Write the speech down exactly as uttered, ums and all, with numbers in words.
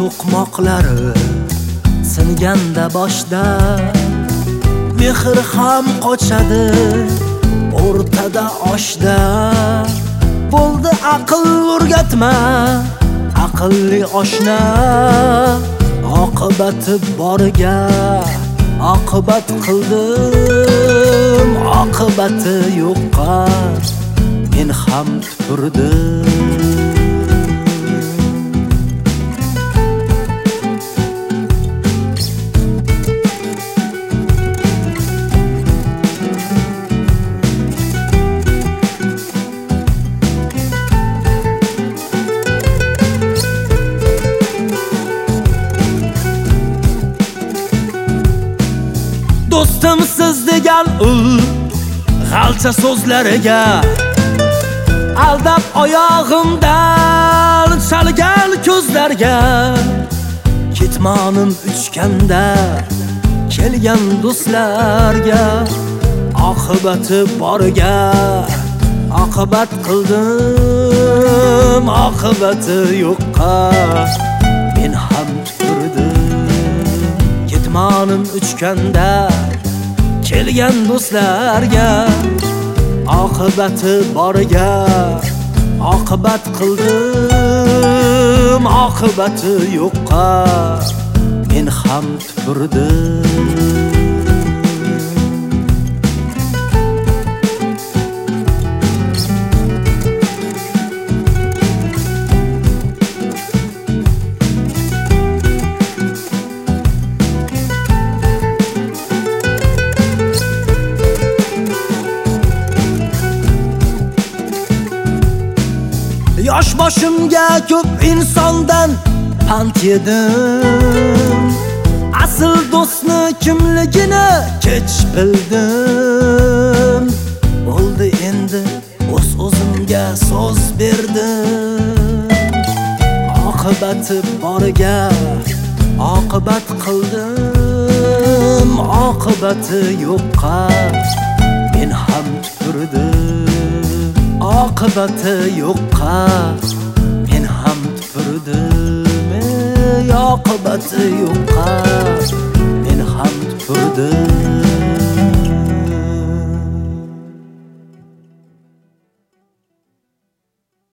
to'qmoqlari singanda boshda mehr ham qochadi o'rtada oshda. Bo'ldi aql o'rgatma aqlli oshna, oqibati boriga oqibat qildim, oqibati yo'qqa men ham tupurdim. Do'stimsiz degan u g'alcha so'zlariga aldab oyog'imdan chalgan ko'zlarga ketmonim uchganda kelgan do'stlarga oqibati boriga oqibat qildim, oqibati yo'qqa men ham tupurdim. Ketmonim uchganda kelgan do'stlarga oqibati boriga oqibat qildim, oqibati yo'qqa men ham tupurdim. Yosh boshimga ko'p insondan pand yedim, asl do'stni kimligini kech bildim. Bo'ldi endi o'z o'zimga so'z berdim, oqibati boriga oqibat qildim, oqibati yo'qqa men ham tupurdim. Oqibati yo'qqa men ham tupurdim, ey oqibati yo'qqa men ham tupurdim.